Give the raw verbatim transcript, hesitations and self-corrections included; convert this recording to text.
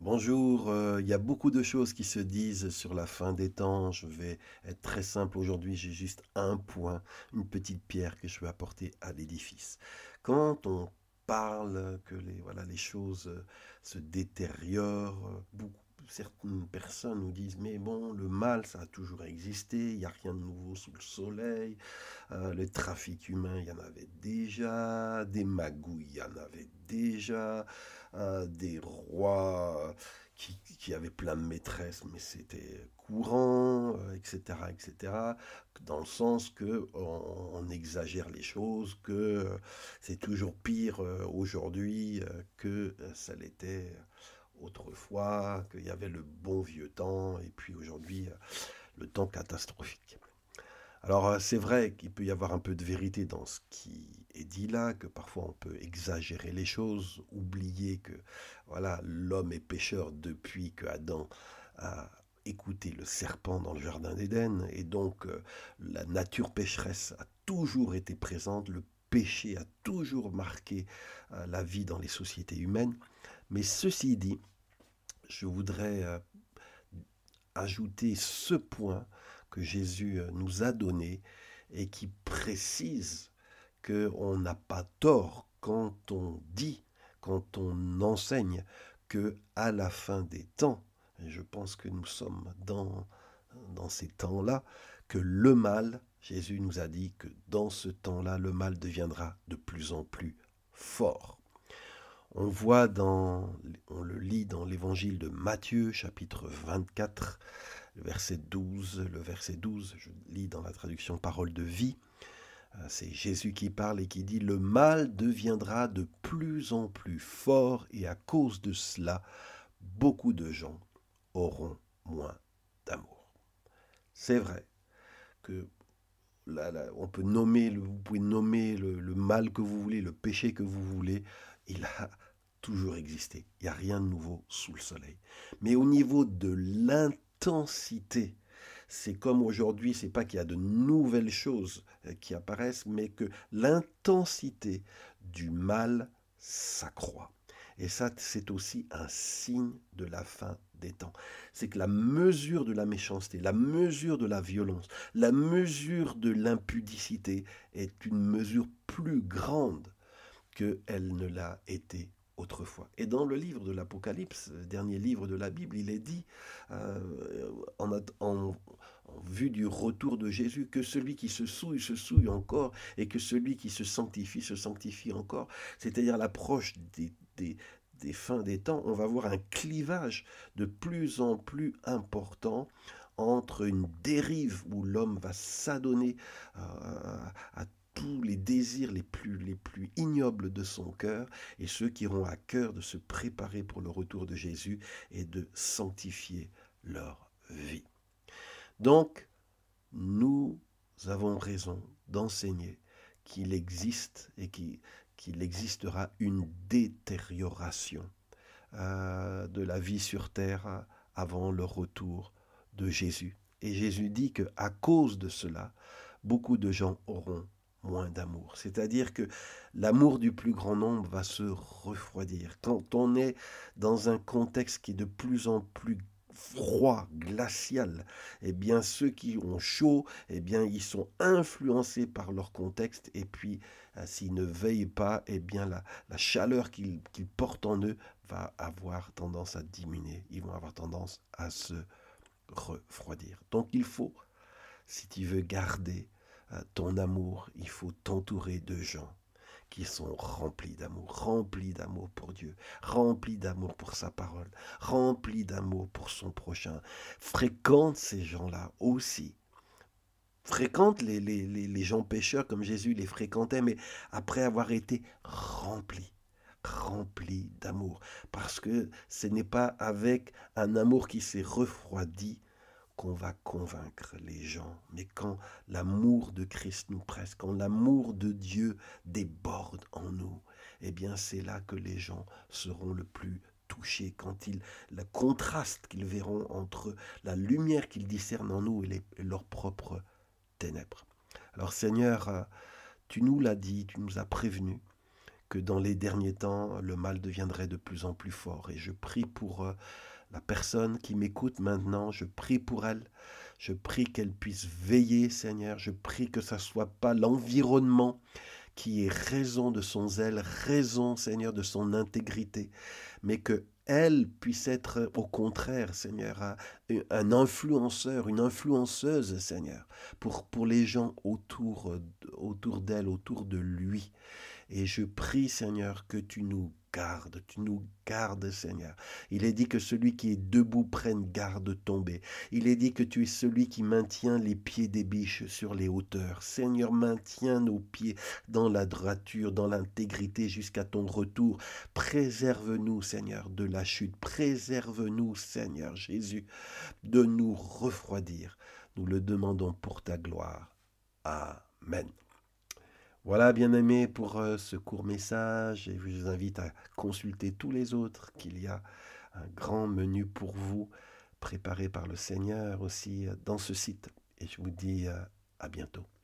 Bonjour, euh, il y a beaucoup de choses qui se disent sur la fin des temps. Je vais être très simple aujourd'hui, j'ai juste un point, une petite pierre que je veux apporter à l'édifice. Quand on parle que les, voilà, les choses euh, se détériorent, euh, beaucoup, certaines personnes nous disent, mais bon, le mal, ça a toujours existé, il n'y a rien de nouveau sous le soleil. Euh, le trafic humain, il y en avait déjà, des magouilles, il y en avait déjà, euh, des rois qui, qui avaient plein de maîtresses, mais c'était courant, euh, et cetera, et cetera. Dans le sens que on, on exagère les choses, que euh, c'est toujours pire euh, aujourd'hui euh, que euh, ça l'était autrefois, qu'il y avait le bon vieux temps, et puis aujourd'hui, euh, le temps catastrophique. Alors euh, c'est vrai qu'il peut y avoir un peu de vérité dans ce qui est dit là, que parfois on peut exagérer les choses, oublier que voilà, l'homme est pécheur depuis que Adam a écouté le serpent dans le jardin d'Éden, et donc euh, la nature pécheresse a toujours été présente, le péché a toujours marqué euh, la vie dans les sociétés humaines. Mais ceci dit, je voudrais euh, ajouter ce point que Jésus euh, nous a donné et qui précise qu'on n'a pas tort quand on dit, quand on enseigne que à la fin des temps, et je pense que nous sommes dans, dans ces temps-là, que le mal, Jésus nous a dit que dans ce temps-là, le mal deviendra de plus en plus fort. On voit dans, on le lit dans l'évangile de Matthieu, chapitre vingt-quatre, le verset douze, le verset douze, je lis dans la traduction Parole de vie. C'est Jésus qui parle et qui dit: le mal deviendra de plus en plus fort et à cause de cela, beaucoup de gens auront moins d'amour. C'est vrai que là, là, on peut nommer, le- vous pouvez nommer le, le mal que vous voulez, le péché que vous voulez, il a toujours existé. Il n'y a rien de nouveau sous le soleil. Mais au niveau de l'intensité, c'est comme aujourd'hui, c'est pas qu'il y a de nouvelles choses euh, qui apparaissent, mais que l'intensité du mal s'accroît. Et ça, c'est aussi un signe de la fin des temps. C'est que la mesure de la méchanceté, la mesure de la violence, la mesure de l'impudicité est une mesure plus grande qu'elle ne l'a été autrefois. Et dans le livre de l'Apocalypse, le dernier livre de la Bible, il est dit, euh, en, en, en vue du retour de Jésus, que celui qui se souille, se souille encore, et que celui qui se sanctifie, se sanctifie encore. C'est-à-dire l'approche des, des, des fins des temps, on va voir un clivage de plus en plus important entre une dérive où l'homme va s'adonner euh, à tous les désirs les plus, les plus ignobles de son cœur, et ceux qui auront à cœur de se préparer pour le retour de Jésus et de sanctifier leur vie. Donc, nous avons raison d'enseigner qu'il existe et qu'il qu'il existera une détérioration euh, de la vie sur terre avant le retour de Jésus. Et Jésus dit que à cause de cela, beaucoup de gens auront moins d'amour. C'est-à-dire que l'amour du plus grand nombre va se refroidir. Quand on est dans un contexte qui est de plus en plus froid, glacial, eh bien ceux qui ont chaud, eh bien ils sont influencés par leur contexte, et puis euh, s'ils ne veillent pas, eh bien la, la chaleur qu'ils qu'ils portent en eux va avoir tendance à diminuer. Ils vont avoir tendance à se refroidir. Donc il faut, si tu veux garder euh, ton amour, il faut t'entourer de gens qui sont remplis d'amour, remplis d'amour pour Dieu, remplis d'amour pour sa parole, remplis d'amour pour son prochain. Fréquente ces gens-là aussi. Fréquente les, les, les, les gens pécheurs comme Jésus les fréquentait, mais après avoir été remplis, remplis d'amour. Parce que ce n'est pas avec un amour qui s'est refroidi qu'on va convaincre les gens, mais quand l'amour de Christ nous presse, quand l'amour de Dieu déborde en nous, eh bien c'est là que les gens seront le plus touchés, quand ils, le contraste qu'ils verront entre la lumière qu'ils discernent en nous et, les, et leur propre ténèbres. Alors Seigneur, tu nous l'as dit, tu nous as prévenu que dans les derniers temps, le mal deviendrait de plus en plus fort. Et je prie pour euh, la personne qui m'écoute maintenant, je prie pour elle. Je prie qu'elle puisse veiller, Seigneur. Je prie que ça ne soit pas l'environnement qui ait raison de son zèle, raison, Seigneur, de son intégrité, mais que elle puisse être au contraire, Seigneur, un un influenceur, une influenceuse, Seigneur, pour, pour les gens autour, autour d'elle, autour de lui. Et je prie, Seigneur, que tu nous gardes, tu nous gardes, Seigneur. Il est dit que celui qui est debout prenne garde de tomber. Il est dit que tu es celui qui maintient les pieds des biches sur les hauteurs. Seigneur, maintiens nos pieds dans la droiture, dans l'intégrité jusqu'à ton retour. Préserve-nous, Seigneur, de la chute. Préserve-nous, Seigneur Jésus, de nous refroidir. Nous le demandons pour ta gloire. Amen. Voilà, bien-aimés, pour euh, ce court message, et je vous invite à consulter tous les autres, qu'il y a un grand menu pour vous, préparé par le Seigneur aussi euh, dans ce site. Et je vous dis euh, à bientôt.